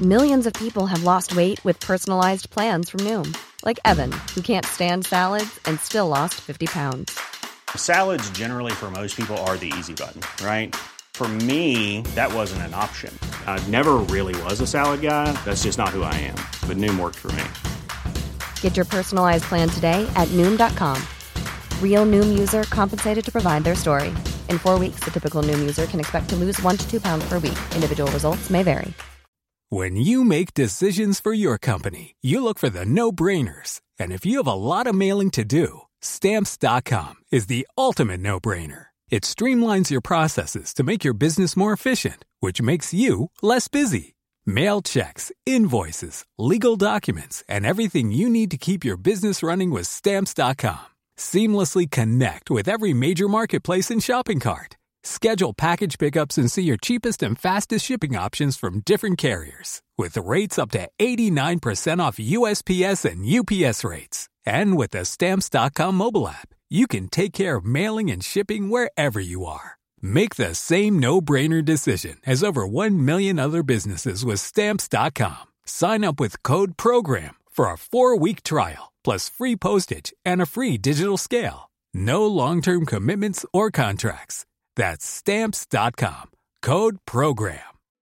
Millions of people have lost weight with personalized plans from Noom. Like Evan, who can't stand salads and still lost 50 pounds. Salads generally for most people are the easy button, right? For me, that wasn't an option. I never really was a salad guy. That's just not who I am. But Noom worked for me. Get your personalized plan today at Noom.com. Real Noom user compensated to provide their story. In 4 weeks, the typical Noom user can expect to lose 1 to 2 pounds per week. Individual results may vary. When you make decisions for your company, you look for the no-brainers. And if you have a lot of mailing to do, Stamps.com is the ultimate no-brainer. It streamlines your processes to make your business more efficient, which makes you less busy. Mail checks, invoices, legal documents, and everything you need to keep your business running with Stamps.com. Seamlessly connect with every major marketplace and shopping cart. Schedule package pickups and see your cheapest and fastest shipping options from different carriers. With rates up to 89% off USPS and UPS rates. And with the Stamps.com mobile app, you can take care of mailing and shipping wherever you are. Make the same no-brainer decision as over 1 million other businesses with Stamps.com. Sign up with code PROGRAM for a 4-week trial, plus free postage and a free digital scale. No long-term commitments or contracts. That's Stamps.com. Code PROGRAM.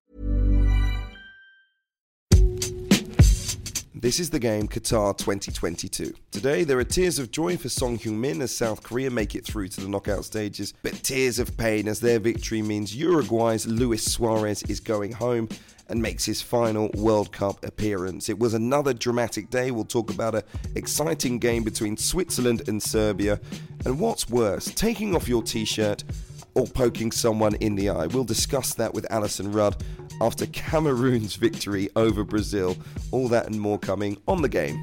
This is the game Qatar 2022. Today, there are tears of joy for Son Heung-min as South Korea make it through to the knockout stages, but tears of pain as their victory means Uruguay's Luis Suarez is going home and makes his final World Cup appearance. It was another dramatic day. We'll talk about an exciting game between Switzerland and Serbia. And what's worse, taking off your t-shirt or poking someone in the eye. We'll discuss that with Alison Rudd after Cameroon's victory over Brazil. All that and more coming on the game.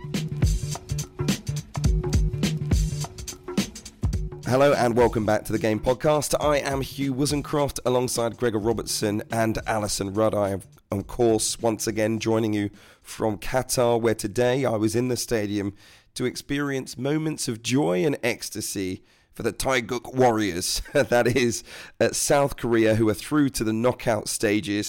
Hello and welcome back to the Game Podcast. I am Hugh Wizencroft alongside Gregor Robertson and Alison Rudd. I am, of course, once again joining you from Qatar, where today I was in the stadium to experience moments of joy and ecstasy for the Taeguk Warriors, that is, South Korea, who are through to the knockout stages.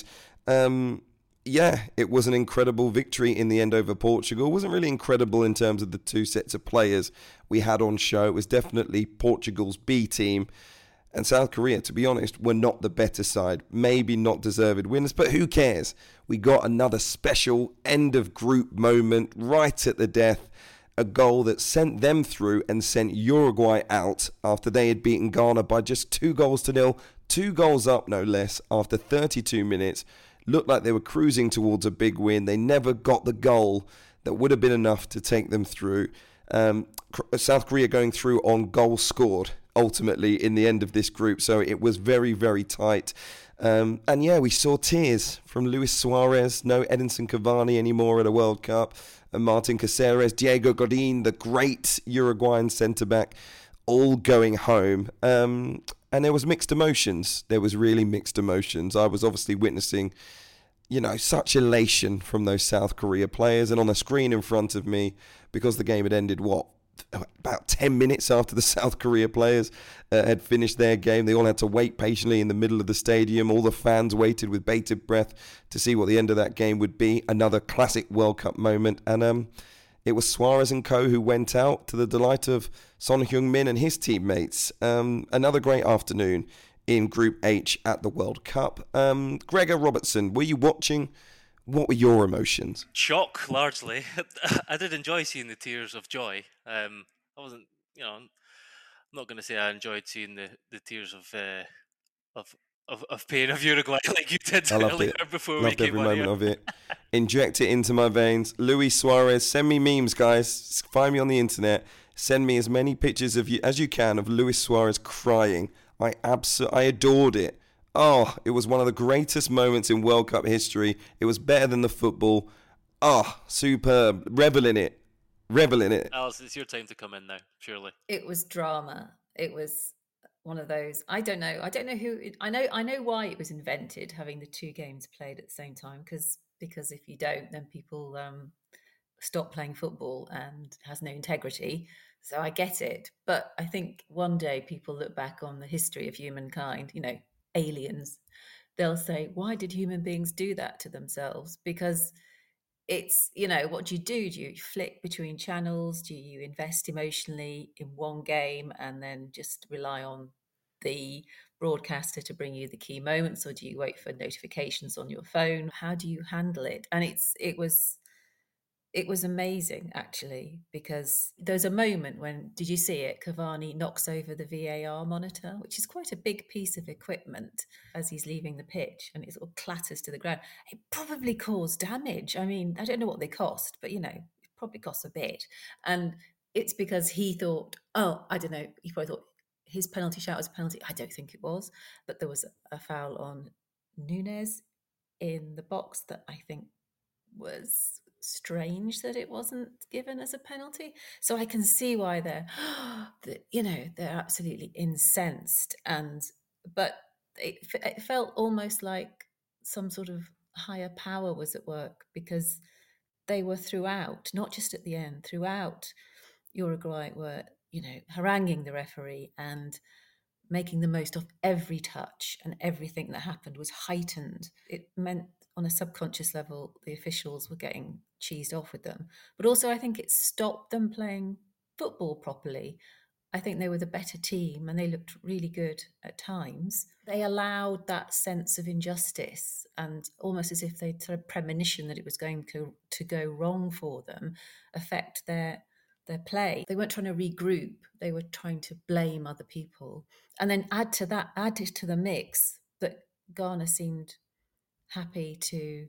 It was an incredible victory in the end over Portugal. It wasn't really incredible in terms of the two sets of players we had on show. It was definitely Portugal's B team. And South Korea, to be honest, were not the better side. Maybe not deserved winners, but who cares? We got another special end of group moment right at the death. A goal that sent them through and sent Uruguay out after they had beaten Ghana by just 2-0. 2 goals up, no less, after 32 minutes. Looked like they were cruising towards a big win. They never got the goal that would have been enough to take them through. South Korea going through on goals scored, ultimately, in the end of this group. So it was very, very tight. We saw tears from Luis Suarez. No Edinson Cavani anymore at a World Cup. And Martin Caceres, Diego Godin, the great Uruguayan centre-back, all going home. And there was mixed emotions. There was really mixed emotions. I was obviously witnessing, such elation from those South Korea players. And on the screen in front of me, because the game had ended, about 10 minutes after the South Korea players had finished their game. They all had to wait patiently in the middle of the stadium. All the fans waited with bated breath to see what the end of that game would be. Another classic World Cup moment. And it was Suarez and co who went out to the delight of Son Heung-min and his teammates. Another great afternoon in Group H at the World Cup. Gregor Robertson, were you watching? What were your emotions? Shock, largely. I did enjoy seeing the tears of joy. I wasn't, I'm not going to say I enjoyed seeing the tears of pain of Uruguay like you did earlier before we came every on moment here. of it. Inject it into my veins. Luis Suarez, send me memes, guys. Find me on the internet. Send me as many pictures of you as you can of Luis Suarez crying. I adored it. Oh, it was one of the greatest moments in World Cup history. It was better than the football. Oh, superb. Revel in it. Alice, it's your time to come in now, surely. It was drama. It was one of those. I don't know who. I know why it was invented, having the two games played at the same time. Because if you don't, then people stop playing football and has no integrity. So I get it. But I think one day people look back on the history of humankind. Aliens they'll say, why did human beings do that to themselves? Because it's, what do? Do you flick between channels? Do you invest emotionally in one game and then just rely on the broadcaster to bring you the key moments, or do you wait for notifications on your phone? How do you handle it? And it was amazing, actually, because there's a moment when, did you see it? Cavani knocks over the VAR monitor, which is quite a big piece of equipment, as he's leaving the pitch, and it sort of clatters to the ground. It probably caused damage. I mean, I don't know what they cost, but, it probably costs a bit. And it's because he thought, I don't know, he probably thought his penalty shout was a penalty. I don't think it was, but there was a foul on Nunez in the box that I think was strange that it wasn't given as a penalty. So I can see why they're absolutely incensed. But it felt almost like some sort of higher power was at work, because they were throughout, not just at the end, throughout Uruguay were, haranguing the referee and making the most of every touch, and everything that happened was heightened. It meant on a subconscious level, the officials were getting cheesed off with them. But also, I think it stopped them playing football properly. I think they were the better team and they looked really good at times. They allowed that sense of injustice, and almost as if they'd sort of premonition that it was going to go wrong for them, affect their play. They weren't trying to regroup. They were trying to blame other people. And then add to the mix that Ghana seemed happy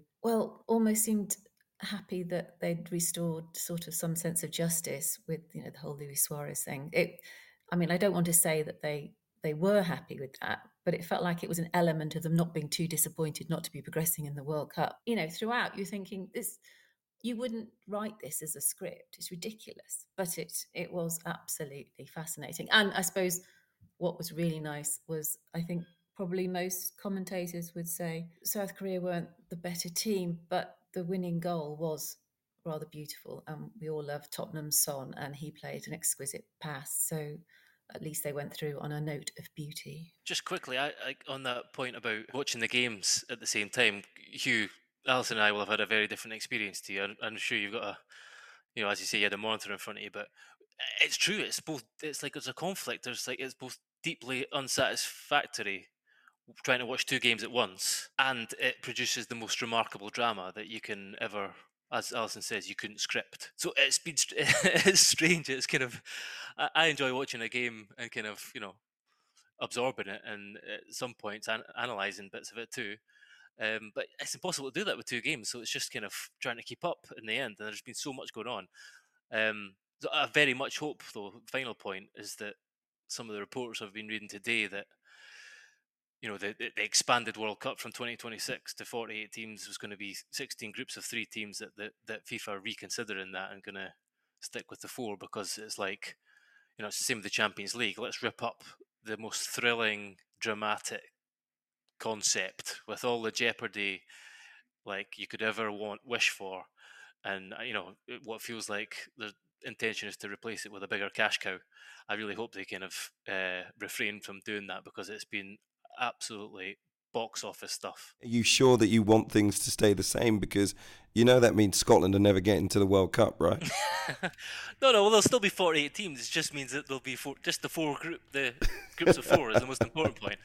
almost seemed happy that they'd restored sort of some sense of justice with, the whole Luis Suarez thing. I don't want to say that they were happy with that, but it felt like it was an element of them not being too disappointed not to be progressing in the World Cup. Throughout you're thinking this, you wouldn't write this as a script. It's ridiculous, but it was absolutely fascinating. And I suppose what was really nice was, I think probably most commentators would say South Korea weren't the better team, but the winning goal was rather beautiful. And we all love Tottenham's Son, and he played an exquisite pass. So at least they went through on a note of beauty. Just quickly, I on that point about watching the games at the same time, Hugh, Alison and I will have had a very different experience to you. I'm sure you've got as you say, you had a monitor in front of you, but it's true. It's both. It's like there's a conflict. It's both deeply unsatisfactory trying to watch two games at once, and it produces the most remarkable drama that you can ever, as Alison says, you couldn't script. So it's strange. It's kind of, I enjoy watching a game and kind of, absorbing it, and at some points analysing bits of it too. But it's impossible to do that with two games, so it's just kind of trying to keep up in the end, and there's been so much going on. So I very much hope, though, final point is that some of the reports I've been reading today that the expanded World Cup from 2026 to 48 teams was going to be 16 groups of 3 teams, that FIFA are reconsidering that and going to stick with the 4, because it's like, it's the same with the Champions League. Let's rip up the most thrilling, dramatic concept with all the jeopardy like you could ever wish for, and what feels like the intention is to replace it with a bigger cash cow. I really hope they kind of refrain from doing that, because it's been absolutely box office stuff. Are you sure that you want things to stay the same? Because that means Scotland are never getting to the World Cup, right? No, well, there'll still be 48 teams. It just means that there'll be the groups of 4 is the most important point.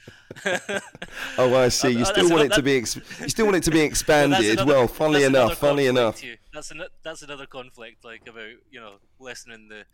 Oh, I see. You still want it to be expanded. Well, funnily enough. That's another conflict, like about lessening the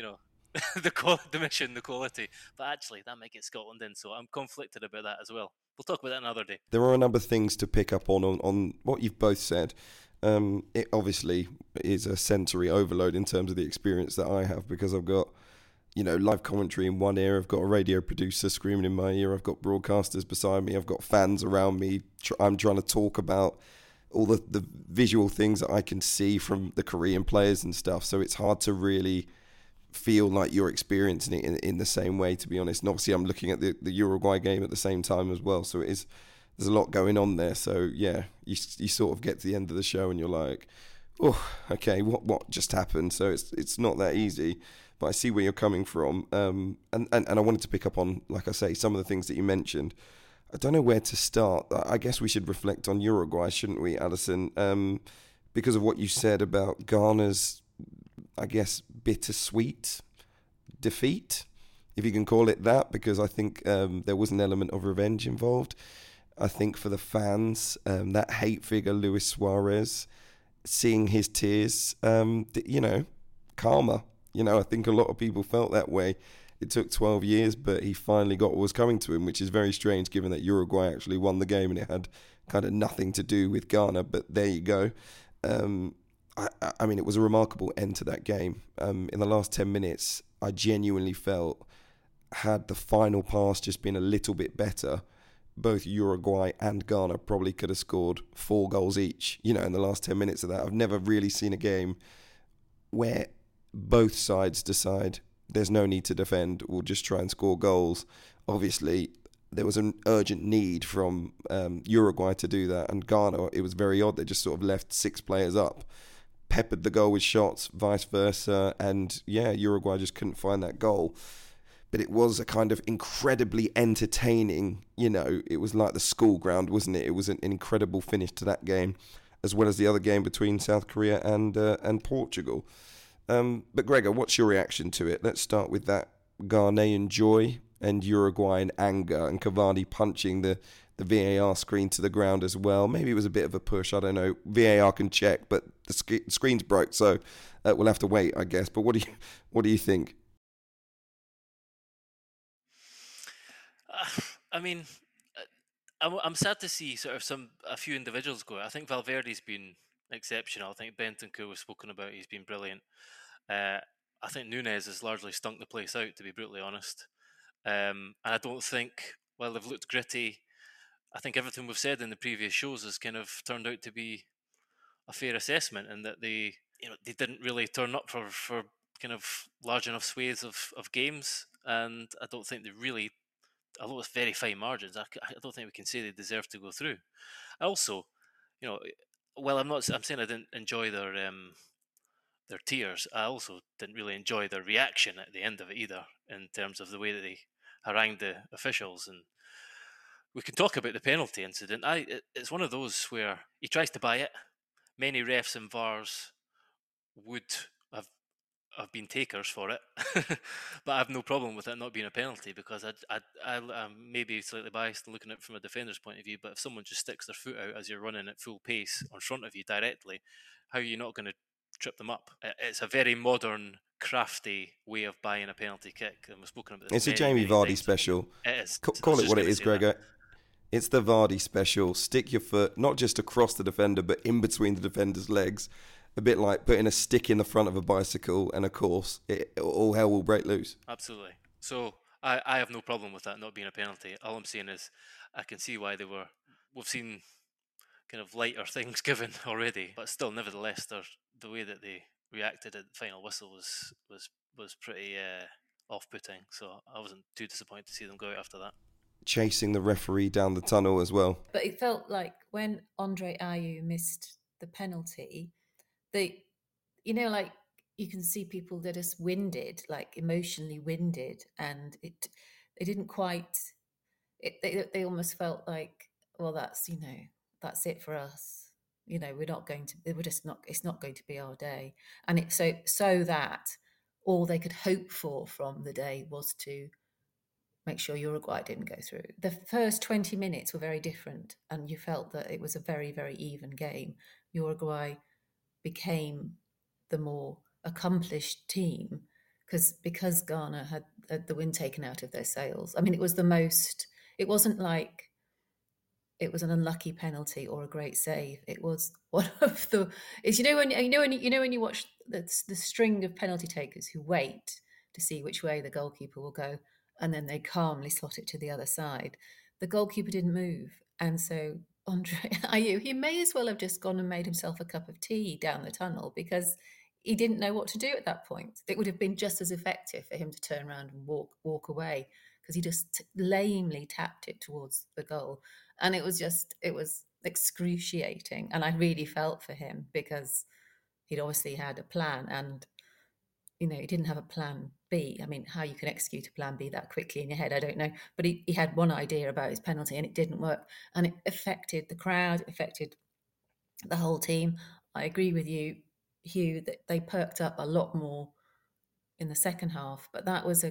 the mission, the quality. But actually, that might get Scotland in, so I'm conflicted about that as well. We'll talk about that another day. There are a number of things to pick up on what you've both said. It obviously is a sensory overload in terms of the experience that I have, because I've got, live commentary in one ear, I've got a radio producer screaming in my ear, I've got broadcasters beside me, I've got fans around me. I'm trying to talk about all the visual things that I can see from the Korean players and stuff. So it's hard to really feel like you're experiencing it in the same way, to be honest. And obviously I'm looking at the Uruguay game at the same time as well, so there's a lot going on there. So yeah, you sort of get to the end of the show and you're like, oh, okay, what just happened? So it's not that easy, but I see where you're coming from. And I wanted to pick up on, like I say, some of the things that you mentioned. I don't know where to start. I guess we should reflect on Uruguay, shouldn't we, Alison? Because of what you said about Ghana's, I guess, bittersweet defeat, if you can call it that, because I think there was an element of revenge involved. I think for the fans, that hate figure, Luis Suarez, seeing his tears, karma. I think a lot of people felt that way. It took 12 years, but he finally got what was coming to him, which is very strange given that Uruguay actually won the game and it had kind of nothing to do with Ghana. But there you go. I mean, it was a remarkable end to that game. In the last 10 minutes, I genuinely felt, had the final pass just been a little bit better, both Uruguay and Ghana probably could have scored 4 goals each, in the last 10 minutes of that. I've never really seen a game where both sides decide there's no need to defend, we'll just try and score goals. Obviously, there was an urgent need from Uruguay to do that, and Ghana, it was very odd. They just sort of left 6 players up, peppered the goal with shots, vice versa, and Uruguay just couldn't find that goal. But it was a kind of incredibly entertaining, it was like the school ground, wasn't it? It was an incredible finish to that game, as well as the other game between South Korea and Portugal. But Gregor, what's your reaction to it? Let's start with that Ghanaian joy and Uruguayan anger, and Cavani punching the VAR screen to the ground as well. Maybe it was a bit of a push, I don't know. VAR can check, but the screen's broke, so we'll have to wait, I guess. But what do you think? I mean, I'm sad to see sort of a few individuals go. I think Valverde's been exceptional. I think Bentancur was spoken about. He's been brilliant. I think Nunes has largely stunk the place out, to be brutally honest. And I don't think, while they've looked gritty, I think everything we've said in the previous shows has kind of turned out to be a fair assessment, and that they didn't really turn up for kind of large enough swathes of games. And I don't think they really, although it's very fine margins, I don't think we can say they deserve to go through. Also, well, I'm saying I didn't enjoy their tears. I also didn't really enjoy their reaction at the end of it either, in terms of the way that they harangued the officials. And we can talk about the penalty incident. It's one of those where he tries to buy it. Many refs and VARs would have been takers for it, but I have no problem with it not being a penalty, because I'm maybe slightly biased and looking at it from a defender's point of view. But if someone just sticks their foot out as you're running at full pace in front of you directly, how are you not going to trip them up? It's a very modern, crafty way of buying a penalty kick, and we've spoken about this. It's a Jamie Vardy special. It is. Call it what it is, Gregor. It's the Vardy special. Stick your foot not just across the defender, but in between the defender's legs. A bit like putting a stick in the front of a bicycle, and of course, all hell will break loose. Absolutely. So I have no problem with that not being a penalty. All I'm saying is I can see why we've seen kind of lighter things given already, but still, nevertheless, the way that they reacted at the final whistle was pretty off-putting. So I wasn't too disappointed to see them go out after that. Chasing the referee down the tunnel as well. But it felt like when Andre Ayew missed the penalty, like you can see people that are just winded, like emotionally winded, and they didn't quite. They almost felt like, well, that's it for us. We're not going to. We're just not. It's not going to be our day, and it so that all they could hope for from the day was to make sure Uruguay didn't go through. The first 20 minutes were very different, and you felt that it was a very, very even game. Uruguay became the more accomplished team because Ghana had the wind taken out of their sails. I mean, it wasn't like it was an unlucky penalty or a great save. It was one of the. It's when you watch the string of penalty takers who wait to see which way the goalkeeper will go, and then they calmly slot it to the other side. The goalkeeper didn't move, and so Andre Ayew, he may as well have just gone and made himself a cup of tea down the tunnel, because he didn't know what to do at that point. It would have been just as effective for him to turn around and walk away, because he just lamely tapped it towards the goal. And it was excruciating. And I really felt for him, because he'd obviously had a plan. And he didn't have a plan B. I mean, how you can execute a plan B that quickly in your head, I don't know. But he had one idea about his penalty and it didn't work. And it affected the crowd, affected the whole team. I agree with you, Hugh, that they perked up a lot more in the second half. But that was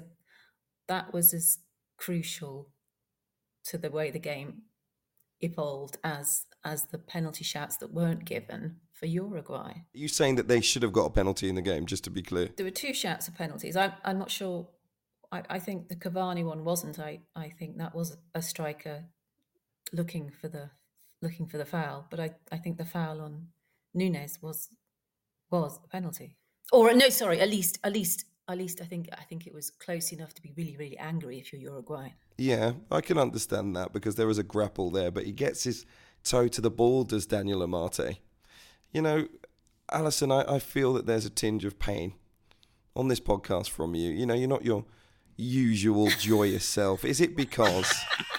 as crucial to the way the game evolved as the penalty shouts that weren't given for Uruguay. Are you saying that they should have got a penalty in the game, just to be clear? There were 2 shouts of penalties. I'm not sure. I think the Cavani one wasn't. I think that was a striker looking for the foul. But I think the foul on Nunes was a penalty. Or no, sorry. At least I think it was close enough to be really, really angry if you're Uruguay. Yeah, I can understand that because there was a grapple there, but he gets his toe to the ball, does Daniel Amate. You know, Alison, I feel that there's a tinge of pain on this podcast from you. You know, you're not your usual joyous self. Is it because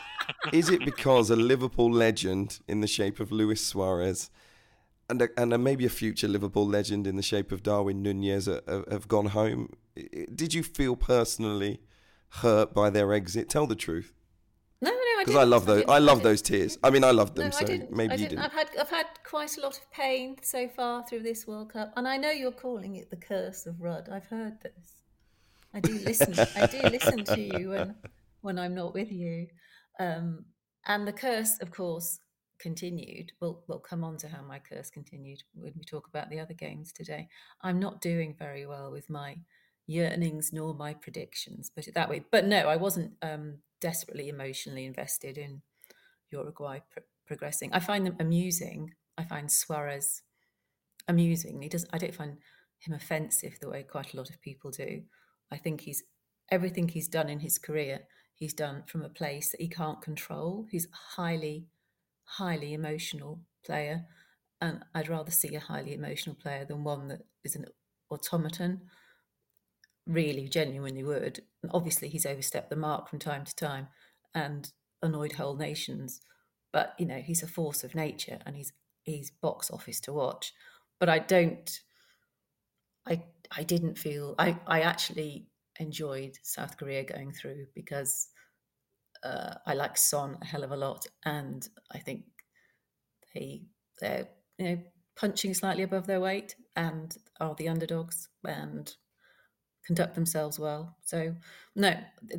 a Liverpool legend in the shape of Luis Suarez and maybe a future Liverpool legend in the shape of Darwin Nunez have gone home? Did you feel personally hurt by their exit? Tell the truth. No, I because I love those. I love those tears. I mean, I loved them. No, so maybe you didn't. I've had quite a lot of pain so far through this World Cup, and I know you're calling it the curse of Rudd. I've heard this. I do listen. I do listen to you when I'm not with you, and the curse, of course, continued. We'll come on to how my curse continued when we talk about the other games today. I'm not doing very well with my yearnings nor my predictions, put it that way. But no, I wasn't desperately emotionally invested in Uruguay progressing. I find them amusing. I find Suarez amusing. I don't find him offensive the way quite a lot of people do. I think everything he's done in his career, he's done from a place that he can't control. He's a highly, highly emotional player, and I'd rather see a highly emotional player than one that is an automaton. Really, genuinely would. And obviously, he's overstepped the mark from time to time and annoyed whole nations. But he's a force of nature, and he's box office to watch. But I didn't feel. I actually enjoyed South Korea going through because I like Son a hell of a lot, and I think they're punching slightly above their weight and are the underdogs and conduct themselves well. So no,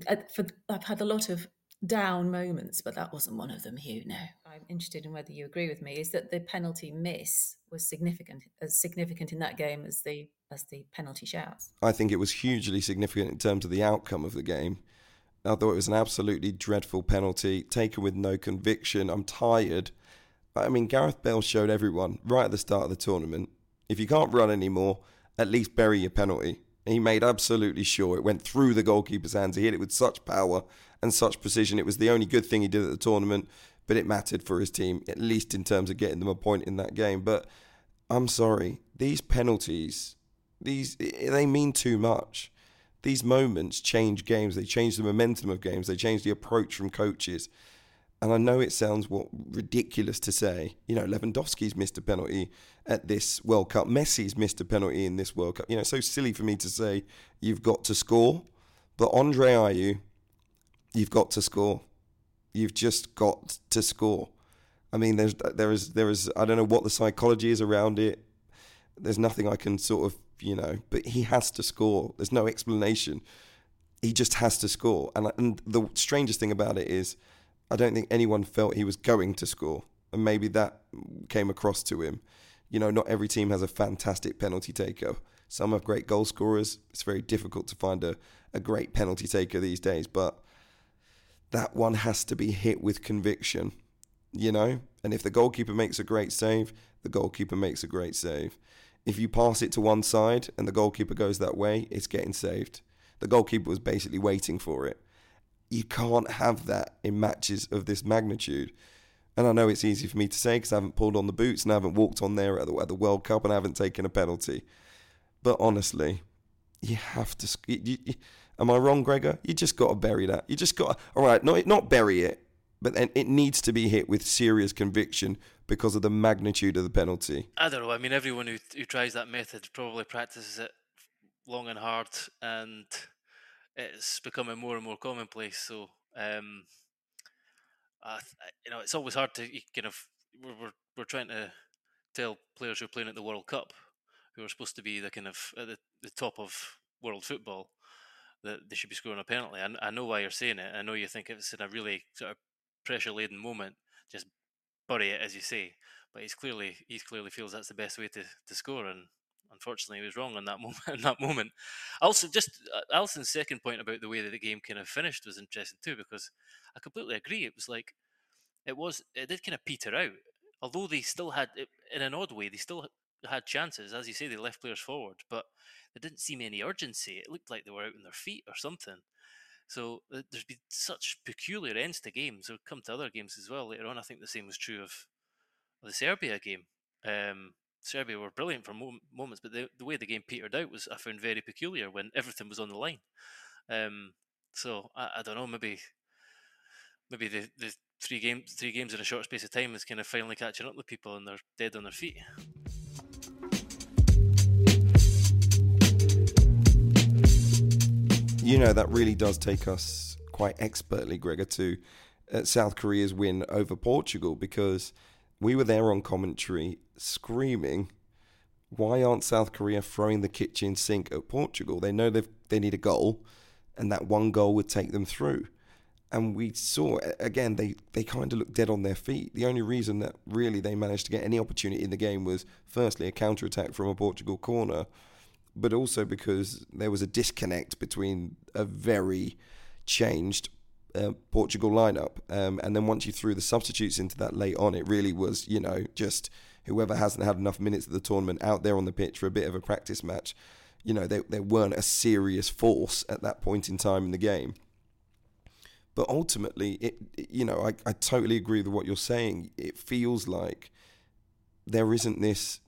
I've had a lot of down moments, but that wasn't one of them, Hugh. No, I'm interested in whether you agree with me. Is that the penalty miss was as significant in that game as the penalty shouts? I think it was hugely significant in terms of the outcome of the game. I thought it was an absolutely dreadful penalty taken with no conviction. I'm tired. I mean, Gareth Bale showed everyone right at the start of the tournament, if you can't run anymore, at least bury your penalty. He made absolutely sure it went through the goalkeeper's hands. He hit it with such power and such precision. It was the only good thing he did at the tournament, but it mattered for his team, at least in terms of getting them a point in that game. But I'm sorry, these penalties, they mean too much. These moments change games. They change the momentum of games. They change the approach from coaches. And I know it sounds ridiculous to say. Lewandowski's missed a penalty at this World Cup. Messi's missed a penalty in this World Cup. It's so silly for me to say you've got to score. But Andre Ayew, you've got to score. You've just got to score. I mean, there is I don't know what the psychology is around it. There's nothing I can sort of, but he has to score. There's no explanation. He just has to score. And the strangest thing about it is, I don't think anyone felt he was going to score. And maybe that came across to him. Not every team has a fantastic penalty taker. Some have great goal scorers. It's very difficult to find a great penalty taker these days. But that one has to be hit with conviction, And if the goalkeeper makes a great save, the goalkeeper makes a great save. If you pass it to one side and the goalkeeper goes that way, it's getting saved. The goalkeeper was basically waiting for it. You can't have that in matches of this magnitude. And I know it's easy for me to say because I haven't pulled on the boots and I haven't walked on there at the World Cup and I haven't taken a penalty. But honestly, you have to... am I wrong, Gregor? You just got to bury that. You just got to... All right, not bury it, but then it needs to be hit with serious conviction because of the magnitude of the penalty. I don't know. I mean, everyone who tries that method probably practices it long and hard, and it's becoming more and more commonplace. So, it's always hard to kind of we're trying to tell players who are playing at the World Cup, who are supposed to be the kind of at the top of world football, that they should be scoring a penalty. I know why you're saying it. I know you think it's in a really sort of pressure-laden moment, just bury it, as you say. But he clearly feels that's the best way to score, and unfortunately, he was wrong on that moment. In that moment, also, just Alisson's second point about the way that the game kind of finished was interesting too, because I completely agree. It was like it did kind of peter out, although they still had, in an odd way, they still had chances. As you say, they left players forward, but there didn't seem any urgency. It looked like they were out on their feet or something. So there's been such peculiar ends to games. We'll come to other games as well later on. I think the same was true of the Serbia game. Serbia were brilliant for moments, but the way the game petered out was, I found, very peculiar when everything was on the line. So I don't know, maybe the three games in a short space of time is kind of finally catching up with people, and they're dead on their feet. That really does take us quite expertly, Gregor, to South Korea's win over Portugal, because we were there on commentary screaming, why aren't South Korea throwing the kitchen sink at Portugal? They know they need a goal, and that one goal would take them through. And we saw, again, they kind of looked dead on their feet. The only reason that really they managed to get any opportunity in the game was, firstly, a counter-attack from a Portugal corner, but also because there was a disconnect between a very changed Portugal lineup. And then once you threw the substitutes into that late on, it really was, just whoever hasn't had enough minutes of the tournament out there on the pitch for a bit of a practice match. They weren't a serious force at that point in time in the game. But ultimately, I totally agree with what you're saying. It feels like there isn't this,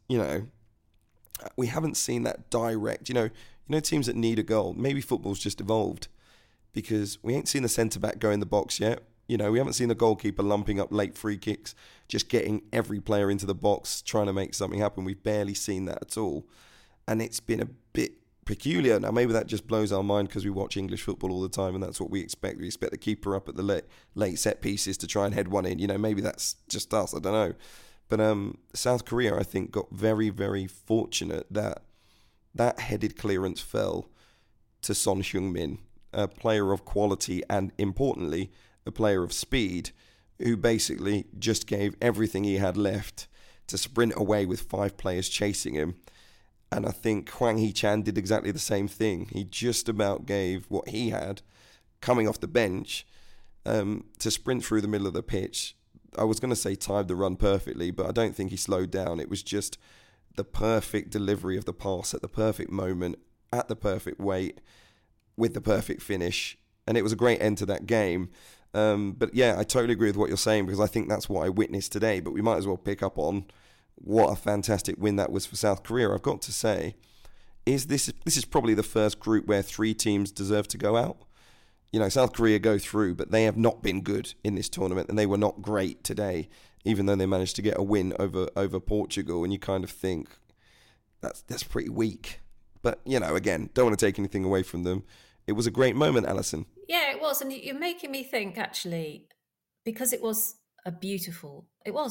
we haven't seen that direct, teams that need a goal. Maybe football's just evolved, because we ain't seen the centre-back go in the box yet. We haven't seen the goalkeeper lumping up late free kicks, just getting every player into the box, trying to make something happen. We've barely seen that at all. And it's been a bit peculiar. Now, maybe that just blows our mind because we watch English football all the time, and that's what we expect. We expect the keeper up at the late set pieces to try and head one in. Maybe that's just us. I don't know. But South Korea, I think, got very, very fortunate that headed clearance fell to Son Heung-min, a player of quality and, importantly, a player of speed, who basically just gave everything he had left to sprint away with 5 players chasing him. And I think Hwang Hee-chan did exactly the same thing. He just about gave what he had coming off the bench to sprint through the middle of the pitch. I was going to say timed the run perfectly, but I don't think he slowed down. It was just the perfect delivery of the pass at the perfect moment, at the perfect weight, with the perfect finish. And it was a great end to that game. But yeah, I totally agree with what you're saying, because I think that's what I witnessed today. But we might as well pick up on what a fantastic win that was for South Korea. I've got to say, this is probably the first group where 3 teams deserve to go out. South Korea go through, but they have not been good in this tournament, and they were not great today, even though they managed to get a win over Portugal. And you kind of think that's pretty weak. But, again, don't want to take anything away from them. It was a great moment, Alison. Yeah, it was. And you're making me think, actually, because it was a beautiful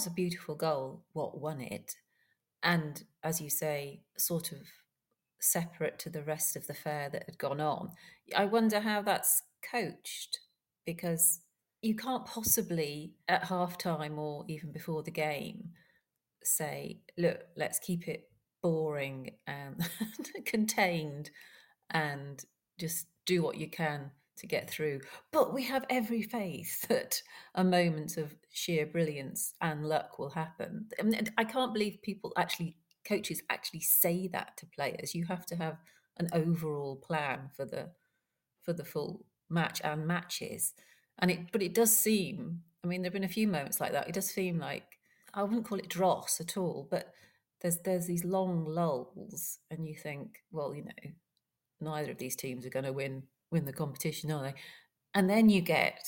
goal, what won it. And as you say, sort of separate to the rest of the fair that had gone on. I wonder how that's coached, because you can't possibly at halftime or even before the game say, look, let's keep it boring and contained and just do what you can to get through. But we have every faith that a moment of sheer brilliance and luck will happen. I mean, I can't believe coaches actually say that to players. You have to have an overall plan for the full match and matches. But it does seem, I mean, there've been a few moments like that. It does seem like, I wouldn't call it dross at all, but there's these long lulls, and you think, well, neither of these teams are going to win the competition, are they? And then you get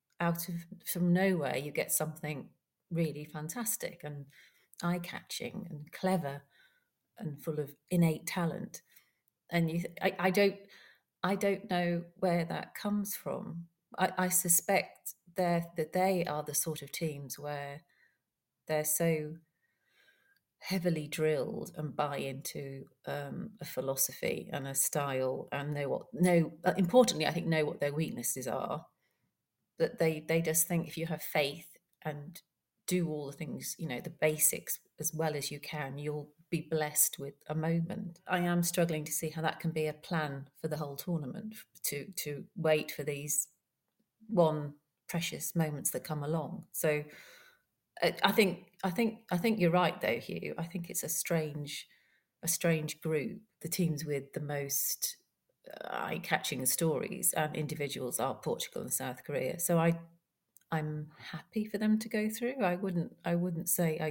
from nowhere, you get something really fantastic and eye-catching and clever and full of innate talent. and I don't know where that comes from. I suspect that they are the sort of teams where they're so heavily drilled and buy into a philosophy and a style, and importantly, I think know what their weaknesses are. That they just think if you have faith and do all the things, the basics as well as you can, you'll be blessed with a moment. I am struggling to see how that can be a plan for the whole tournament, to wait for these one precious moments that come along. So I think you're right though, Hugh. I think it's a strange group. The teams with the most eye-catching stories and individuals are Portugal and South Korea. So I'm happy for them to go through. I wouldn't say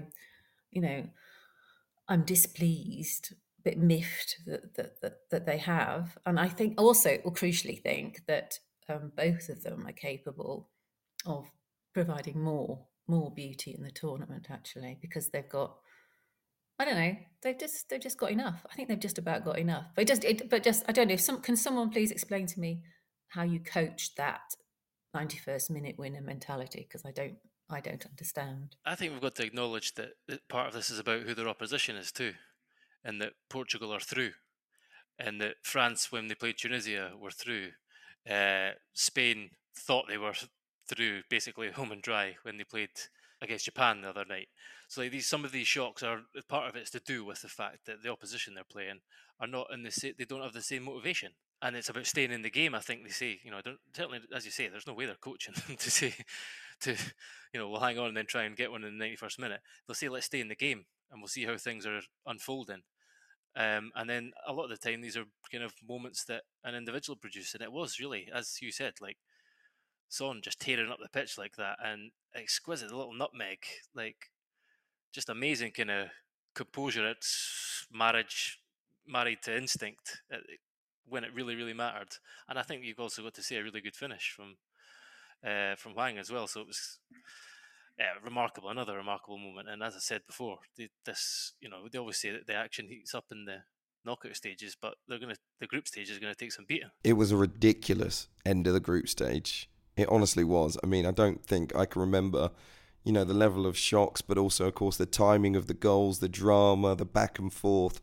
I'm displeased, a bit miffed that they have. And I think also, or crucially think that both of them are capable of providing more beauty in the tournament, actually, because they've got, I don't know, they've just got enough. I think they've just about got enough. But I don't know. Can someone please explain to me how you coach that 91st minute winner mentality? Because I don't understand. I think we've got to acknowledge that part of this is about who their opposition is too, and that Portugal are through, and that France, when they played Tunisia, were through. Spain thought they were through, basically home and dry, when they played against Japan the other night. So like some of these shocks are part of it's to do with the fact that the opposition they're playing are not they don't have the same motivation, and it's about staying in the game. I think they say, certainly as you say, there's no way they're coaching them to say we'll hang on and then try and get one in the 91st minute. They'll say, let's stay in the game and we'll see how things are unfolding. And then a lot of the time, these are kind of moments that an individual produced, and it was really, as you said, like Son just tearing up the pitch like that, and exquisite little nutmeg, like just amazing kind of composure. It's married to instinct when it really, really mattered. And I think you've also got to see a really good finish from Hwang as well. So it was another remarkable moment. And as I said before, they always say that the action heats up in the knockout stages, but the group stage is going to take some beating. It was a ridiculous end of the group stage. It honestly was. I mean, I don't think I can remember, the level of shocks, but also, of course, the timing of the goals, the drama, the back and forth.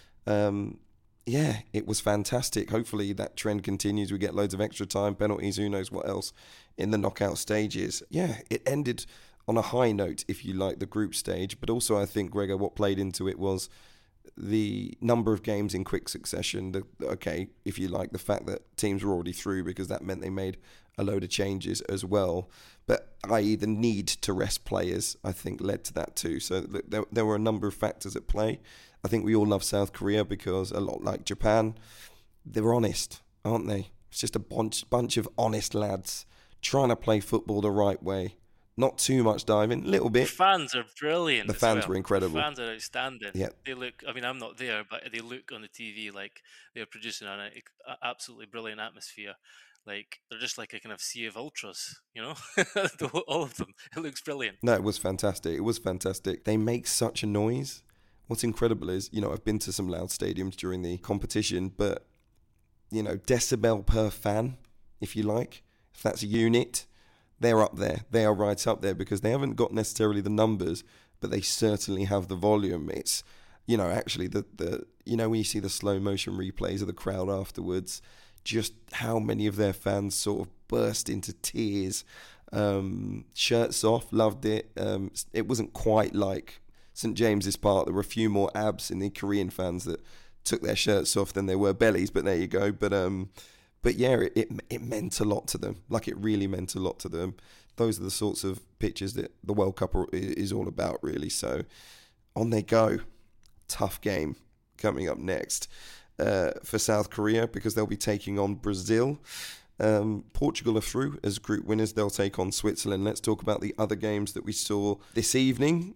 It was fantastic. Hopefully that trend continues. We get loads of extra time, penalties, who knows what else in the knockout stages. Yeah, it ended on a high note, if you like, the group stage. But also, I think, Gregor, what played into it was the number of games in quick succession. If you like, the fact that teams were already through, because that meant they made a load of changes as well. But i.e. the need to rest players, I think, led to that too. So there were a number of factors at play. I think we all love South Korea because, a lot like Japan, they're honest, aren't they? It's just a bunch of honest lads trying to play football the right way. Not too much diving, a little bit. The fans are brilliant. The fans were incredible. The fans are outstanding. Yeah. They look, I'm not there, but they look on the TV like they're producing an absolutely brilliant atmosphere. Like, they're just like a kind of sea of ultras, all of them. It looks brilliant. No, it was fantastic. They make such a noise. What's incredible is, I've been to some loud stadiums during the competition, but, decibel per fan, if you like, if that's a unit, they're up there. They are right up there, because they haven't got necessarily the numbers, but they certainly have the volume. It's, actually when you see the slow motion replays of the crowd afterwards, just how many of their fans sort of burst into tears, shirts off, loved it. It wasn't quite like St. James's Park. There were a few more abs in the Korean fans that took their shirts off than there were bellies, but there you go. But yeah, it meant a lot to them. Like, it really meant a lot to them. Those are the sorts of pictures that the World Cup is all about, really. So on they go. Tough game coming up next for South Korea, because they'll be taking on Brazil. Portugal are through as group winners. They'll take on Switzerland. Let's talk about the other games that we saw this evening.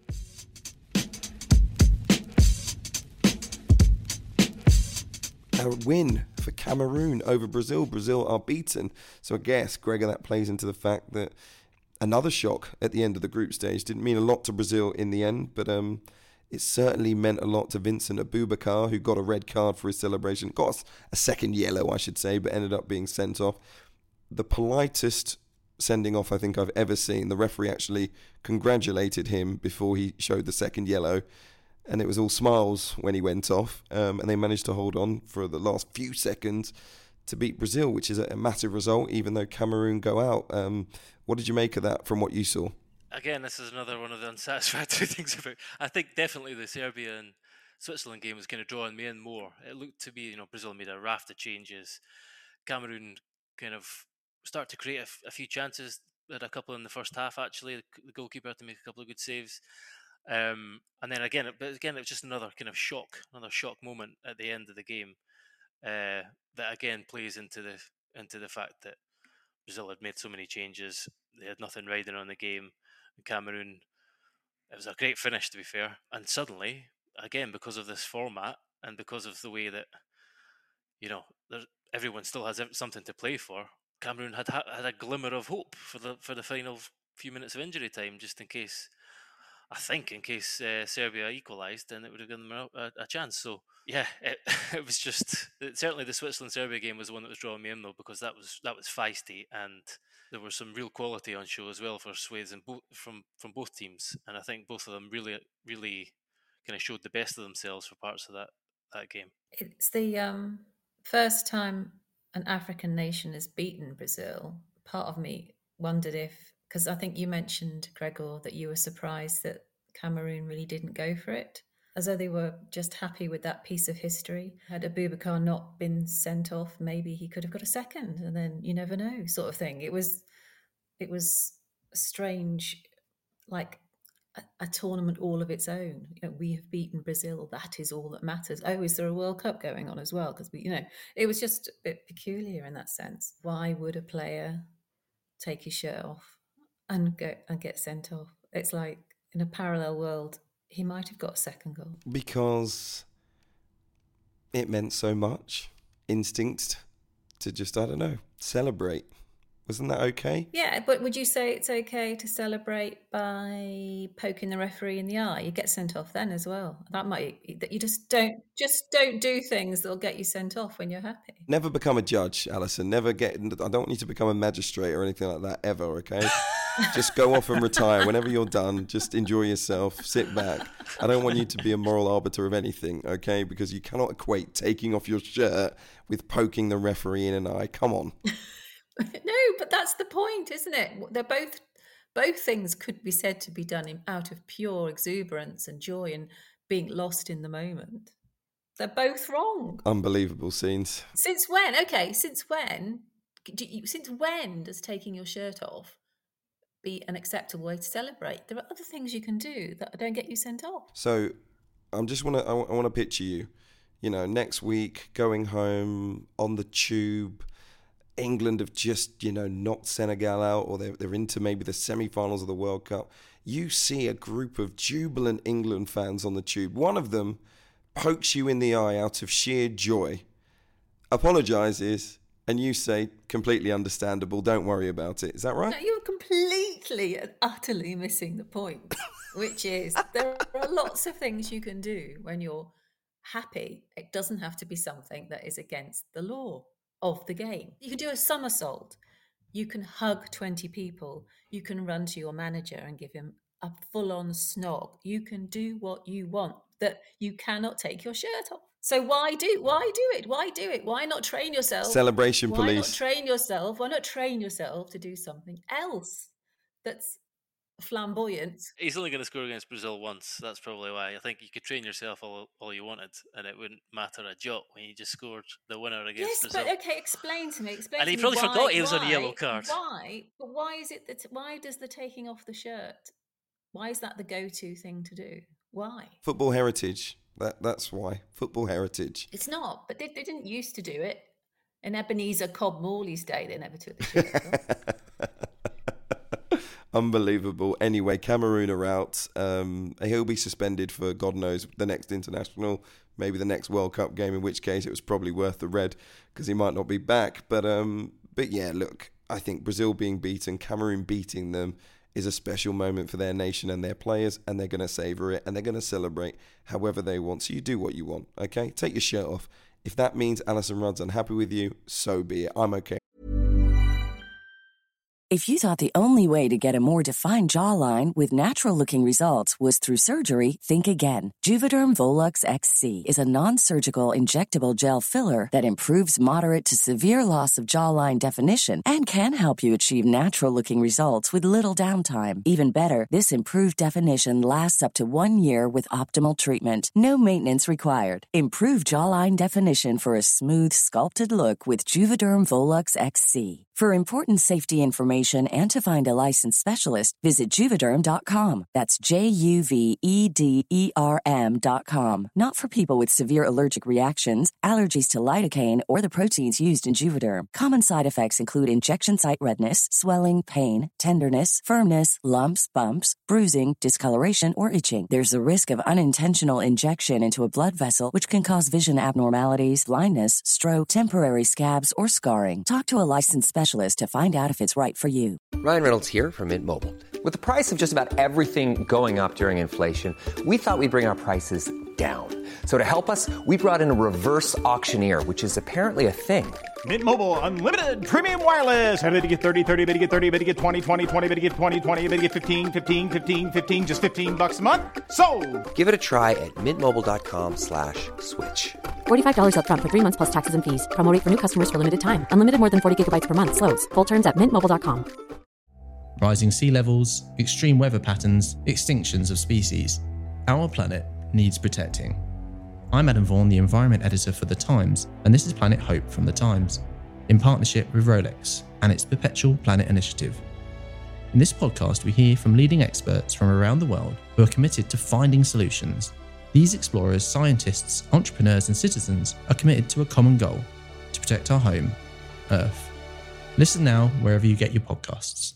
A win for Cameroon over Brazil. Brazil are beaten. So I guess, Gregor, that plays into the fact that another shock at the end of the group stage didn't mean a lot to Brazil in the end, but It certainly meant a lot to Vincent Aboubakar, who got a red card for his celebration. Got a second yellow, I should say, but ended up being sent off. The politest sending off I think I've ever seen. The referee actually congratulated him before he showed the second yellow. And it was all smiles when he went off. And they managed to hold on for the last few seconds to beat Brazil, which is a massive result, even though Cameroon go out. What did you make of that from what you saw? Again, this is another one of the unsatisfactory things about. I think definitely the Serbia and Switzerland game was kind of drawing me in more. It looked to be, Brazil made a raft of changes. Cameroon kind of start to create a few chances. Had a couple in the first half, actually. The goalkeeper had to make a couple of good saves. And then again, it was just another kind of shock moment at the end of the game that again plays into the fact that Brazil had made so many changes. They had nothing riding on the game. Cameroon, it was a great finish, to be fair. And suddenly, again, because of this format and because of the way that, everyone still has something to play for, Cameroon had a glimmer of hope for the final few minutes of injury time, just in case Serbia equalised, then it would have given them a chance. So, yeah, it was just certainly the Switzerland-Serbia game was the one that was drawing me in, though, because that was feisty, and there was some real quality on show as well for Swedes and from both teams, and I think both of them really, really kind of showed the best of themselves for parts of that game. It's the first time an African nation has beaten Brazil. Part of me wondered if, because I think you mentioned, Gregor, that you were surprised that Cameroon really didn't go for it, as though they were just happy with that piece of history. Had Aboubakar not been sent off, maybe he could have got a second, and then you never know, sort of thing. It was strange, like a tournament all of its own. We have beaten Brazil. That is all that matters. Oh, is there a World Cup going on as well? Because it was just a bit peculiar in that sense. Why would a player take his shirt off and get sent off? It's like in a parallel world, he might have got a second goal. Because it meant so much. Instinct to just, I don't know, celebrate. Wasn't that okay? Yeah, but would you say it's okay to celebrate by poking the referee in the eye? You get sent off then as well. That you just don't do things that'll get you sent off when you're happy. Never become a judge, Alison. I don't want you to become a magistrate or anything like that ever, okay? Just go off and retire. Whenever you're done, just enjoy yourself, sit back. I don't want you to be a moral arbiter of anything, okay? Because you cannot equate taking off your shirt with poking the referee in an eye. Come on. No, but that's the point, isn't it? They're both things could be said to be done out of pure exuberance and joy and being lost in the moment. They're both wrong. Unbelievable scenes. Since when? Okay, since when does taking your shirt off be an acceptable way to celebrate? There are other things you can do that don't get you sent off. So, I want to picture you. Next week going home on the tube. England have just, knocked Senegal out, or they're into maybe the semi-finals of the World Cup. You see a group of jubilant England fans on the tube. One of them pokes you in the eye out of sheer joy, apologises, and you say, completely understandable, don't worry about it. Is that right? No, you're completely and utterly missing the point, which is there are lots of things you can do when you're happy. It doesn't have to be something that is against the law of the game. You can do a somersault. You can hug 20 people. You can run to your manager and give him a full-on snog. You can do what you want, that you cannot take your shirt off. So why do it? Why do it? Why not train yourself? Celebration police. Why not train yourself? Why not train yourself to do something else that's flamboyant? He's only going to score against Brazil once. That's probably why. I think you could train yourself all you wanted, and it wouldn't matter a jot when you just scored the winner against Brazil. Yes, but okay, explain to me. And he probably forgot he was on a yellow card. Why? But why is it that? Why does the taking off the shirt? Why is that the go-to thing to do? Why? Football heritage. That's why. Football heritage. It's not, but they didn't used to do it. In Ebenezer Cobb Morley's day, they never took the shirt off. Unbelievable. Anyway, Cameroon are out. He'll be suspended for God knows the next international, maybe the next World Cup game, in which case it was probably worth the red because he might not be back. But yeah, look, I think Brazil being beaten, Cameroon beating them, is a special moment for their nation and their players, and they're going to savor it and they're going to celebrate however they want. So you do what you want, okay? Take your shirt off. If that means Alison Rudd's unhappy with you, so be it. I'm okay. If you thought the only way to get a more defined jawline with natural-looking results was through surgery, think again. Juvederm Volux XC is a non-surgical injectable gel filler that improves moderate to severe loss of jawline definition and can help you achieve natural-looking results with little downtime. Even better, this improved definition lasts up to 1 year with optimal treatment. No maintenance required. Improve jawline definition for a smooth, sculpted look with Juvederm Volux XC. For important safety information and to find a licensed specialist, visit Juvederm.com. That's Juvederm.com. Not for people with severe allergic reactions, allergies to lidocaine, or the proteins used in Juvederm. Common side effects include injection site redness, swelling, pain, tenderness, firmness, lumps, bumps, bruising, discoloration, or itching. There's a risk of unintentional injection into a blood vessel, which can cause vision abnormalities, blindness, stroke, temporary scabs, or scarring. Talk to a licensed specialist to find out if it's right for you. Ryan Reynolds here from Mint Mobile. With the price of just about everything going up during inflation, we thought we'd bring our prices down. So to help us, we brought in a reverse auctioneer, which is apparently a thing. Mint Mobile Unlimited Premium Wireless. How to get 30, 30, bit to get 30, bit to get 20, 20, 20, bit to get 20, 20, bit to get 15, 15, 15, 15, just $15 a month? Sold! Give it a try at mintmobile.com/switch. $45 up front for 3 months plus taxes and fees. Promo rate for new customers for limited time. Unlimited more than 40 gigabytes per month. Slows full terms at mintmobile.com. Rising sea levels, extreme weather patterns, extinctions of species. Our planet needs protecting. I'm Adam Vaughan, the Environment Editor for The Times, and this is Planet Hope from The Times, in partnership with Rolex and its Perpetual Planet Initiative. In this podcast, we hear from leading experts from around the world who are committed to finding solutions. These explorers, scientists, entrepreneurs, and citizens are committed to a common goal: to protect our home, Earth. Listen now wherever you get your podcasts.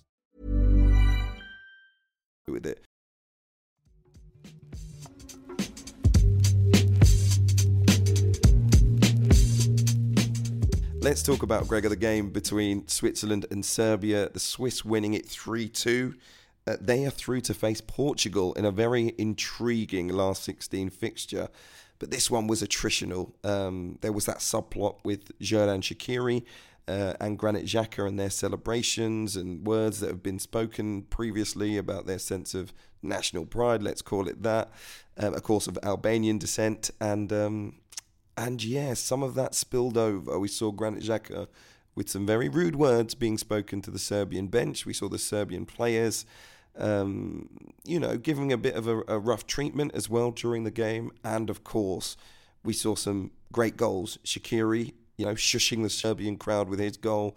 With it. Let's talk about, Gregor, the game between Switzerland and Serbia. The Swiss winning it 3-2. They are through to face Portugal in a very intriguing last 16 fixture. But this one was attritional. There was that subplot with Xherdan Shaqiri and Granit Xhaka and their celebrations and words that have been spoken previously about their sense of national pride, let's call it that. Of course, of Albanian descent. And yeah, some of that spilled over. We saw Granit Xhaka with some very rude words being spoken to the Serbian bench. We saw the Serbian players, giving a bit of a rough treatment as well during the game. And of course, we saw some great goals. Shaqiri, shushing the Serbian crowd with his goal.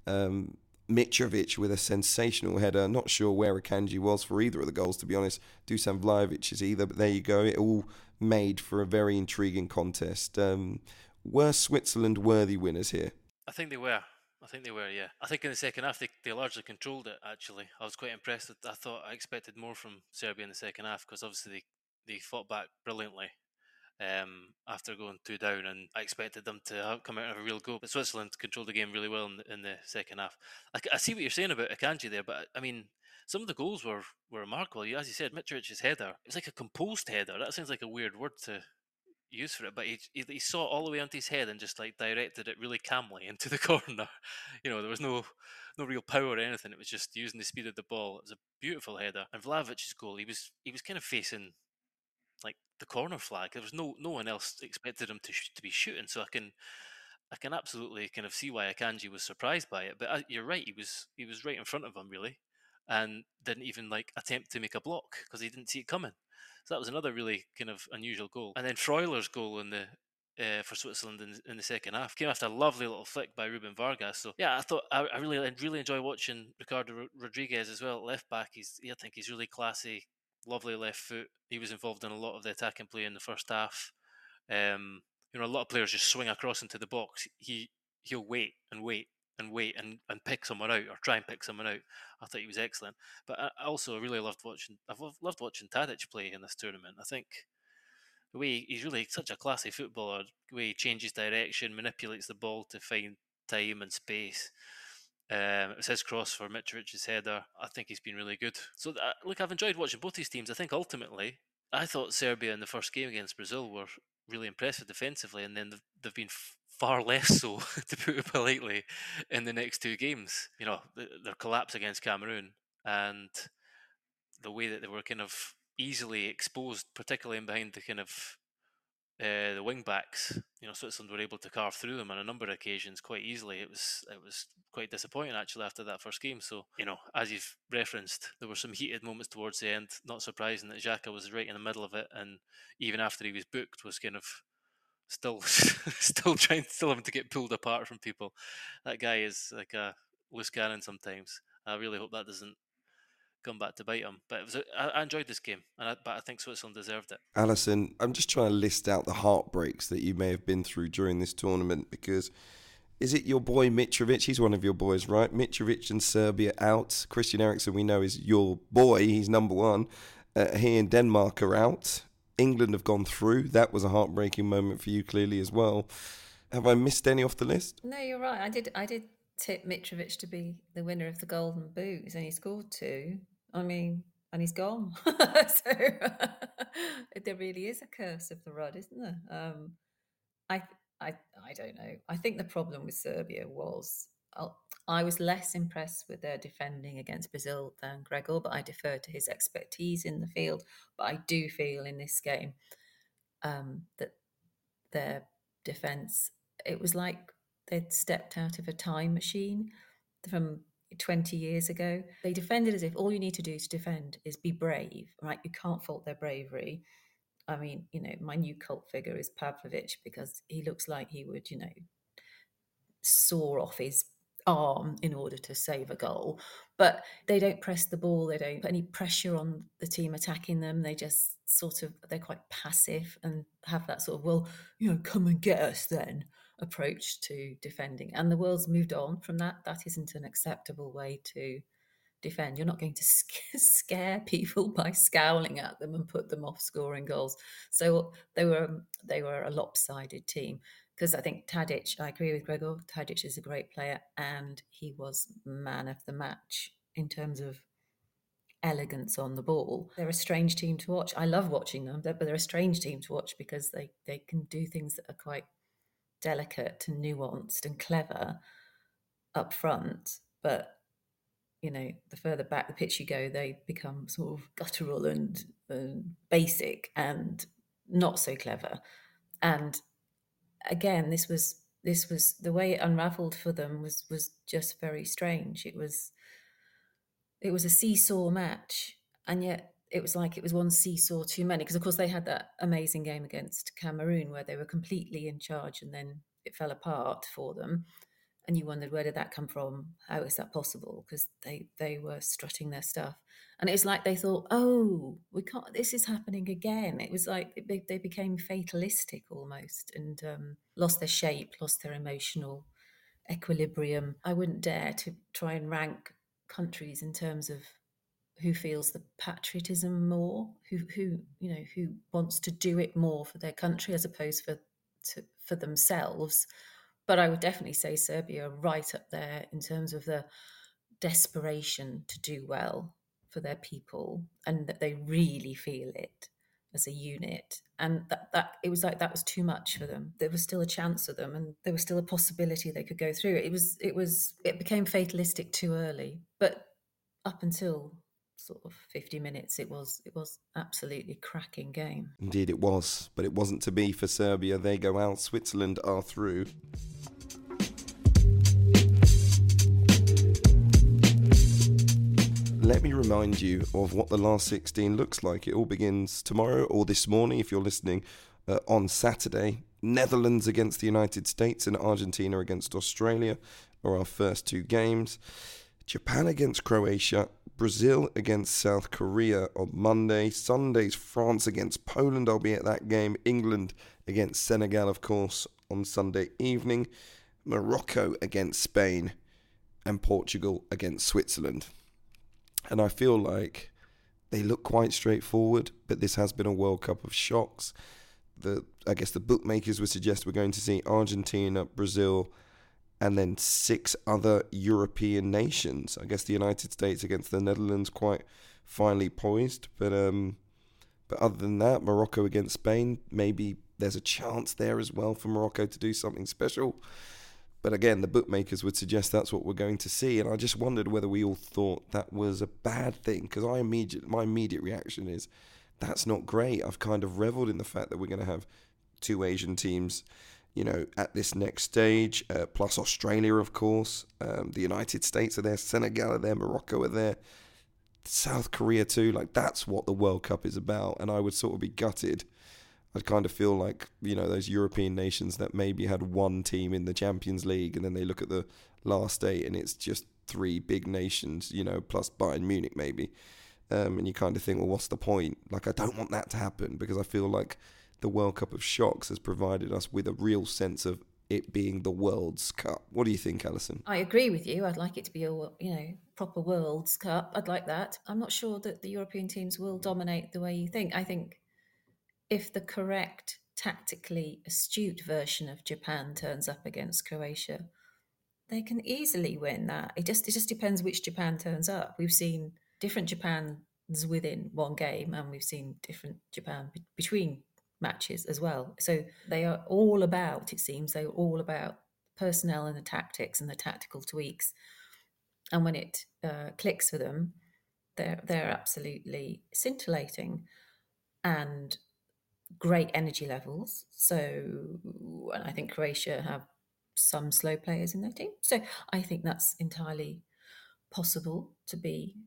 Mitrovic with a sensational header. Not sure where Akanji was for either of the goals, to be honest. Dusan Vlahovic is either, but there you go. It all made for a very intriguing contest. Were Switzerland worthy winners here? I think they were, yeah. I think in the second half, they largely controlled it, actually. I was quite impressed. I expected more from Serbia in the second half, because obviously they fought back brilliantly after going 2 down, and I expected them to come out and have a real go. But Switzerland controlled the game really well in the second half. I see what you're saying about Akanji there, but I mean, some of the goals were remarkable. As you said, Mitrovic's header, it was like a composed header. That sounds like a weird word to use for it, but he saw it all the way onto his head and just like directed it really calmly into the corner. There was no real power or anything. It was just using the speed of the ball. It was a beautiful header. And Vlahovic's goal, he was kind of facing like the corner flag. There was no one else expected him to be shooting. So I can absolutely kind of see why Akanji was surprised by it. But you're right, he was right in front of him really, and didn't even attempt to make a block because he didn't see it coming. So that was another really kind of unusual goal. And then Freuler's goal for Switzerland in the second half came after a lovely little flick by Ruben Vargas. So yeah, I thought I really enjoy watching Ricardo Rodriguez as well, left back. I think he's really classy, lovely left foot. He was involved in a lot of the attacking play in the first half. A lot of players just swing across into the box. He'll wait and pick someone out, or try and pick someone out. I thought he was excellent. But I also really loved watching Tadic play in this tournament. I think the way he's really such a classy footballer, the way he changes direction, manipulates the ball to find time and space. It was his cross for Mitrovic's header. I think he's been really good. So, look, I've enjoyed watching both these teams. I think ultimately, I thought Serbia in the first game against Brazil were really impressive defensively, and then they've been far less so, to put it politely, in the next two games. You know, their collapse against Cameroon and the way that they were kind of easily exposed, particularly in behind the kind of the wing backs. You know, Switzerland were able to carve through them on a number of occasions quite easily. It was quite disappointing actually after that first game. So, you know, as you've referenced, there were some heated moments towards the end. Not surprising that Xhaka was right in the middle of it, and even after he was booked, was kind of still having to get pulled apart from people. That guy is like a loose cannon sometimes. I really hope that doesn't come back to bite him. But I enjoyed this game, but I think Switzerland deserved it. Alison, I'm just trying to list out the heartbreaks that you may have been through during this tournament, because is it your boy Mitrovic? He's one of your boys, right? Mitrovic and Serbia out. Christian Eriksen, we know, is your boy. He's number one. He and Denmark are out. England have gone through. That was a heartbreaking moment for you, clearly, as well. Have I missed any off the list? No, you're right. I did tip Mitrovic to be the winner of the Golden Boot. He's only scored 2. I mean, and he's gone. So there really is a curse of the rod, isn't there? I don't know. I think the problem with Serbia was I was less impressed with their defending against Brazil than Gregor, but I defer to his expertise in the field. But I do feel in this game that their defence, it was like they'd stepped out of a time machine from 20 years ago. They defended as if all you need to do to defend is be brave, right? You can't fault their bravery. I mean, you know, my new cult figure is Pavlovic, because he looks like he would, you know, saw off his arm in order to save a goal. But they don't press the ball. They don't put any pressure on the team attacking them. They just they're quite passive and have that sort of, well, you know, come and get us then approach to defending. And the world's moved on from that. That isn't an acceptable way to defend. You're not going to scare people by scowling at them and put them off scoring goals. So they were a lopsided team, because I think Tadic, I agree with Gregor, Tadic is a great player, and he was man of the match in terms of elegance on the ball. They're a strange team to watch. I love watching them, but they're a strange team to watch because they can do things that are quite delicate and nuanced and clever up front, but you know, the further back the pitch you go, they become sort of guttural and basic and not so clever. And again, this was the way it unravelled for them was just very strange. It was a seesaw match, and yet it was like it was one seesaw too many, because of course they had that amazing game against Cameroon where they were completely in charge and then it fell apart for them. And you wondered, where did that come from? How is that possible? Because they were strutting their stuff. And it was like they thought, oh, we can't, this is happening again. It was like they became fatalistic almost, and lost their shape, lost their emotional equilibrium. I wouldn't dare to try and rank countries in terms of who feels the patriotism more, who wants to do it more for their country as opposed for themselves. But I would definitely say Serbia are right up there in terms of the desperation to do well for their people, and that they really feel it as a unit. And that it was like that was too much for them. There was still a chance of them, and there was still a possibility they could go through. It became fatalistic too early. But up until sort of 50 minutes, it was absolutely cracking game. Indeed it was, but it wasn't to be for Serbia. They go out, Switzerland are through. Let me remind you of what the last 16 looks like. It all begins tomorrow, or this morning if you're listening on Saturday. Netherlands against the United States and Argentina against Australia are our first 2 games. Japan against Croatia, Brazil against South Korea on Monday. Sunday's France against Poland, I'll be at that game. England against Senegal, of course, on Sunday evening. Morocco against Spain, and Portugal against Switzerland. And I feel like they look quite straightforward, but this has been a World Cup of shocks. I guess the bookmakers would suggest we're going to see Argentina, Brazil, and then 6 other European nations. I guess the United States against the Netherlands, quite finely poised. But other than that, Morocco against Spain, maybe there's a chance there as well for Morocco to do something special. But again, the bookmakers would suggest that's what we're going to see. And I just wondered whether we all thought that was a bad thing, because my immediate reaction is, that's not great. I've kind of reveled in the fact that we're going to have 2 Asian teams, at this next stage, plus Australia, of course. The United States are there, Senegal are there, Morocco are there, South Korea too. Like, that's what the World Cup is about. And I would sort of be gutted. I'd kind of feel like, those European nations that maybe had 1 team in the Champions League, and then they look at the last 8 and it's just 3 big nations, plus Bayern Munich maybe. And you kind of think, well, what's the point? Like, I don't want that to happen, because I feel like the World Cup of Shocks has provided us with a real sense of it being the World's Cup. What do you think, Alison? I agree with you. I'd like it to be a proper World's Cup. I'd like that. I'm not sure that the European teams will dominate the way you think. I think if the correct, tactically astute version of Japan turns up against Croatia, they can easily win that. It just depends which Japan turns up. We've seen different Japans within one game, and we've seen different Japan between matches as well. So they are all about, it seems, they're all about personnel and the tactics and the tactical tweaks. And when it clicks for them, they're absolutely scintillating and great energy levels. So, and I think Croatia have some slow players in their team. So I think that's entirely possible to be.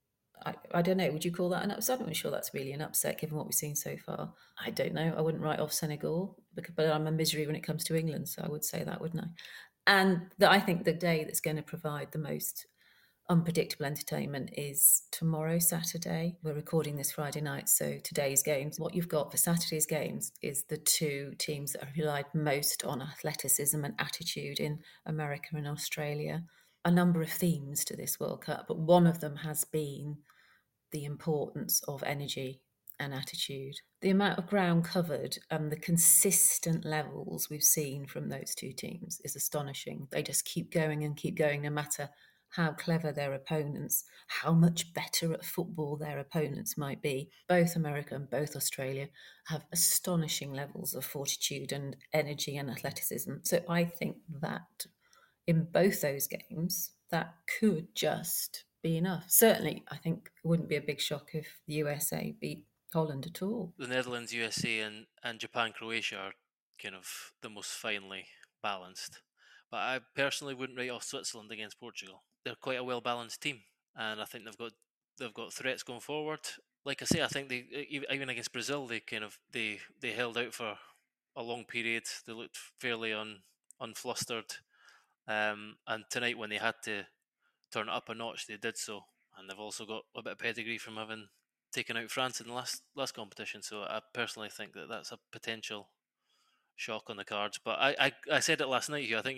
I don't know, would you call that an upset? I'm not sure that's really an upset given what we've seen so far. I don't know. I wouldn't write off Senegal, but I'm a misery when it comes to England, so I would say that, wouldn't I? And I think the day that's going to provide the most unpredictable entertainment is tomorrow, Saturday. We're recording this Friday night, so today's games. What you've got for Saturday's games is the 2 teams that have relied most on athleticism and attitude in America and Australia. A number of themes to this World Cup, but one of them has been the importance of energy and attitude. The amount of ground covered and the consistent levels we've seen from those 2 teams is astonishing. They just keep going and keep going, no matter how clever their opponents, how much better at football their opponents might be. Both America and both Australia have astonishing levels of fortitude and energy and athleticism. So I think that in both those games, that could just be enough. Certainly, I think it wouldn't be a big shock if the USA beat Holland at all. The Netherlands, USA and Japan, Croatia are kind of the most finely balanced. But I personally wouldn't write off Switzerland against Portugal. They're quite a well-balanced team, and I think they've got threats going forward. Like I say, I think they, even against Brazil, they held out for a long period. They looked fairly unflustered. And tonight, when they had to turn it up a notch, they did so. And they've also got a bit of pedigree from having taken out France in the last competition. So I personally think that that's a potential shock on the cards. But I said it last night here. I think,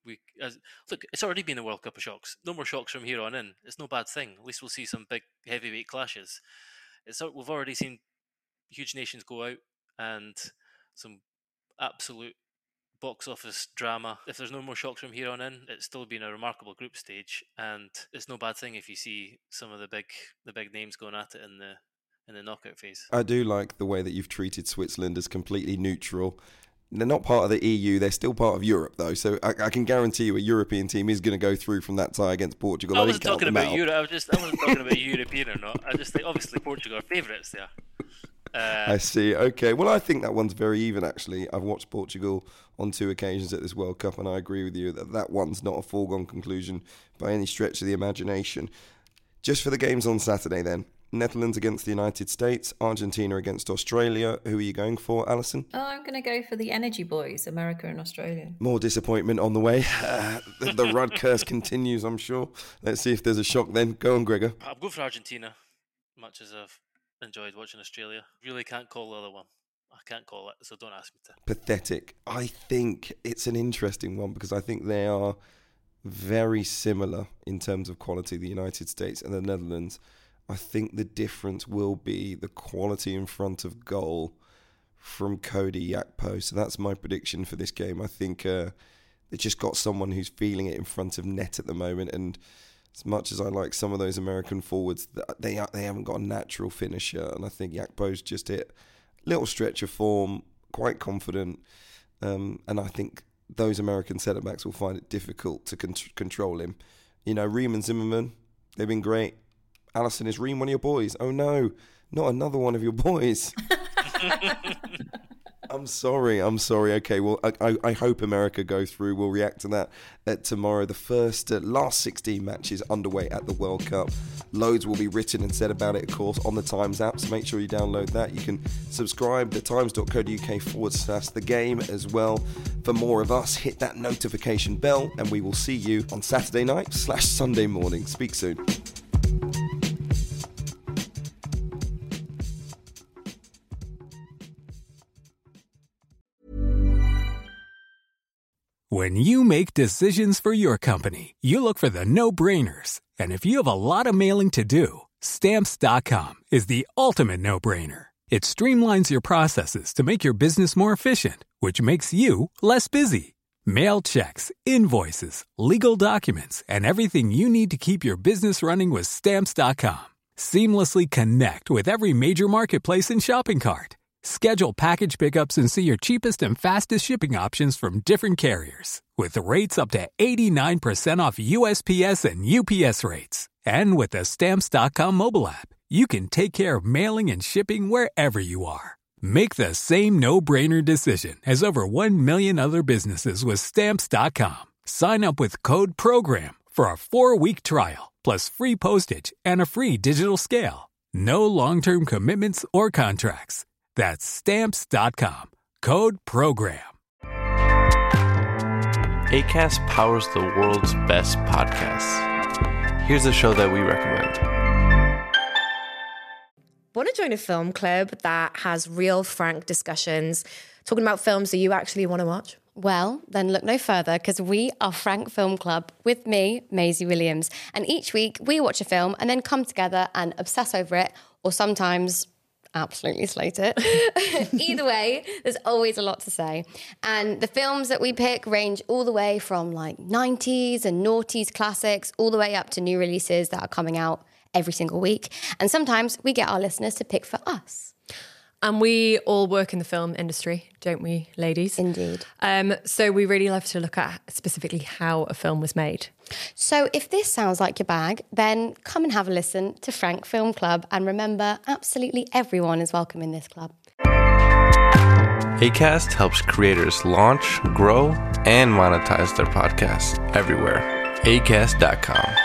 look, it's already been a World Cup of shocks. No more shocks from here on in. It's no bad thing. At least we'll see some big heavyweight clashes. We've already seen huge nations go out and some absolute box office drama. If there's no more shocks from here on in, it's still been a remarkable group stage, and it's no bad thing if you see some of the big names going at it in the knockout phase. I do like the way that you've treated Switzerland as completely neutral. They're not part of the EU, they're still part of Europe though, so I can guarantee you a European team is going to go through from that tie against Portugal. I wasn't talking about Europe, I wasn't talking about European or not. I just think obviously Portugal are favourites there. I see. Okay. Well, I think that one's very even, actually. I've watched Portugal on 2 occasions at this World Cup, and I agree with you that one's not a foregone conclusion by any stretch of the imagination. Just for the games on Saturday, then. Netherlands against the United States, Argentina against Australia. Who are you going for, Alison? I'm going to go for the Energy Boys, America and Australia. More disappointment on the way. The Rudd curse continues, I'm sure. Let's see if there's a shock then. Go on, Gregor. I'll go for Argentina, much as I've enjoyed watching Australia. Really can't call the other one. I can't call it, so don't ask me to. Pathetic. I think it's an interesting one because I think they are very similar in terms of quality, the United States and the Netherlands. I think the difference will be the quality in front of goal from Cody Gakpo. So that's my prediction for this game. I think They just got someone who's feeling it in front of net at the moment. And as much as I like some of those American forwards, they haven't got a natural finisher. And I think Gakpo's just hit a little stretch of form, quite confident. And I think those American centre-backs will find it difficult to control him. You know, Ream and Zimmerman, they've been great. Alisson, is Ream one of your boys? Oh no, not another one of your boys. I'm sorry. Okay, well, I hope America go through. We'll react to that tomorrow. The last 16 matches underway at the World Cup. Loads will be written and said about it, of course, on the Times app, so make sure you download that. You can subscribe to times.co.uk/The Game as well. For more of us, hit that notification bell, and we will see you on Saturday night/Sunday morning. Speak soon. When you make decisions for your company, you look for the no-brainers. And if you have a lot of mailing to do, Stamps.com is the ultimate no-brainer. It streamlines your processes to make your business more efficient, which makes you less busy. Mail checks, invoices, legal documents, and everything you need to keep your business running with Stamps.com. Seamlessly connect with every major marketplace and shopping cart. Schedule package pickups and see your cheapest and fastest shipping options from different carriers, with rates up to 89% off USPS and UPS rates. And with the Stamps.com mobile app, you can take care of mailing and shipping wherever you are. Make the same no-brainer decision as over 1 million other businesses with Stamps.com. Sign up with code PROGRAM for a 4-week trial, plus free postage and a free digital scale. No long-term commitments or contracts. That's Stamps.com. Code PROGRAM. Acast powers the world's best podcasts. Here's a show that we recommend. Want to join a film club that has real, frank discussions, talking about films that you actually want to watch? Well, then look no further, because we are Frank Film Club with me, Maisie Williams. And each week we watch a film and then come together and obsess over it, or sometimes absolutely slate it. Either way, there's always a lot to say. And the films that we pick range all the way from like 90s and noughties classics, all the way up to new releases that are coming out every single week. And sometimes we get our listeners to pick for us. And we all work in the film industry, don't we, ladies? Indeed. So we really love to look at specifically how a film was made. So if this sounds like your bag, then come and have a listen to Frank Film Club. And remember, absolutely everyone is welcome in this club. Acast helps creators launch, grow, and monetize their podcasts everywhere. Acast.com.